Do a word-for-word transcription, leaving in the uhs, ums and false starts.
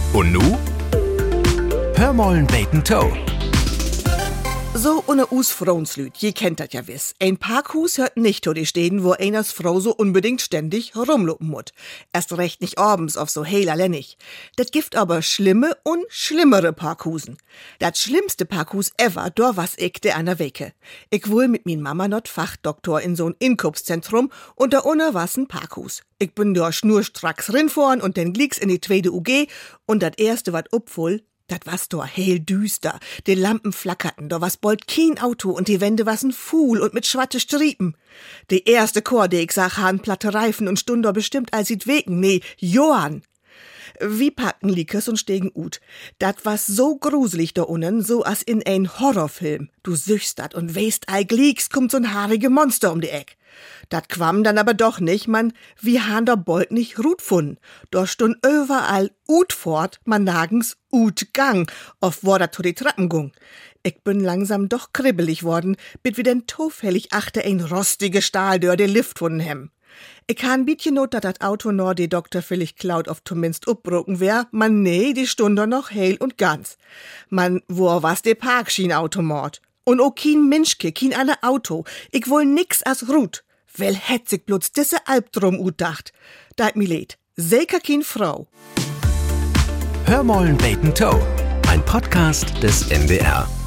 Und nu? Hör mollen beten Toe. So eine us Frauenslüt, je kennt dat ja wiss. Ein Parkhus hört nicht to die stehen, wo einers Frau so unbedingt ständig rumlopen mut. Erst recht nicht abends auf so heiler Lennig. Dat gibt aber schlimme und schlimmere Parkhusen. Dat schlimmste Parkhus ever, dor was ich de an der Wecke. Ich wohl mit min Mama not Fachdoktor in so'n Inkopfzentrum und da unter was ein Parkhus. Ich bin da schnurstracks rinfahren und den glieks in die zweite U G und dat erste wat upfull, dat was doch hell düster. Die Lampen flackerten, da was bald kein Auto und die Wände wasen fuhl und mit schwatte Striepen. Die erste Chor, die ich sag, han platte Reifen und stund da bestimmt als sie't wegen, nee, Johann. Wie packten Likes und stegen ut. Dat was so gruselig da unnen, so as in ein Horrorfilm. Du süchst dat und weißt, eigentlich kommt so'n haarige Monster um die Eck. Dat quam dann aber doch nicht, man, wie han da bold nicht Rut funden. Da stund überall Ut fort, man nagens Ut gang, auf wo dat to die Trappen gung. Ich bin langsam doch kribbelig worden, bit wie den tofällig achte ein rostige Stahldör de Lift funden hem. Ich han bietchen not, dat dat Auto nor die Doktor vielleicht klaut auf zumindest uppbroken wär, man nee, die stund da noch heil und ganz. Man, wo was de Parkschienautomord? Und o kein Menschke, kein alle Auto, ich wohl nix as Rut. Well hätt sich bloß disse Albtraum utdacht. Dat mi leid, sicher kein Frau. Hör mollen beten Toe. Ein Podcast des N D R.